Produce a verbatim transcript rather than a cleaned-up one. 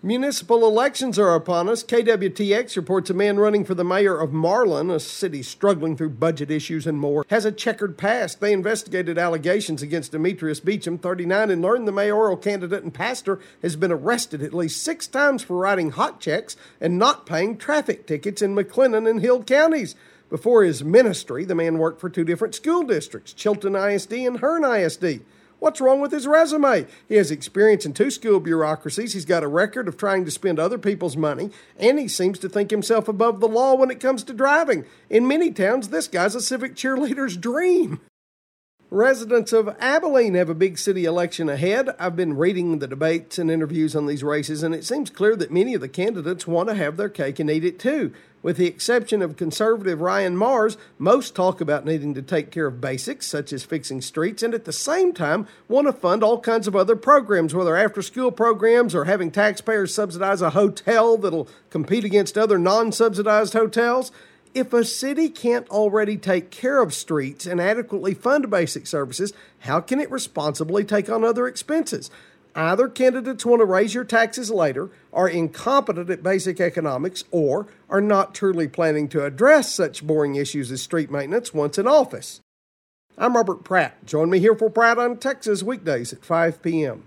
Municipal elections are upon us. K W T X reports a man running for the mayor of Marlin, a city struggling through budget issues and more, has a checkered past. They investigated allegations against Demetrius Beecham, thirty-nine, and learned the mayoral candidate and pastor has been arrested at least six times for writing hot checks and not paying traffic tickets in McLennan and Hill counties. Before his ministry, the man worked for two different school districts, Chilton I S D and Hearn I S D. What's wrong with his resume? He has experience in two school bureaucracies, he's got a record of trying to spend other people's money, and he seems to think himself above the law when it comes to driving. In many towns, this guy's a civic cheerleader's dream. Residents of Abilene have a big city election ahead. I've been reading the debates and interviews on these races, and it seems clear that many of the candidates want to have their cake and eat it too. With the exception of conservative Ryan Mars, most talk about needing to take care of basics, such as fixing streets, and at the same time want to fund all kinds of other programs, whether after-school programs or having taxpayers subsidize a hotel that'll compete against other non-subsidized hotels. If a city can't already take care of streets and adequately fund basic services, how can it responsibly take on other expenses? Either candidates want to raise your taxes later, are incompetent at basic economics, or are not truly planning to address such boring issues as street maintenance once in office. I'm Robert Pratt. Join me here for Pratt on Texas weekdays at five p.m.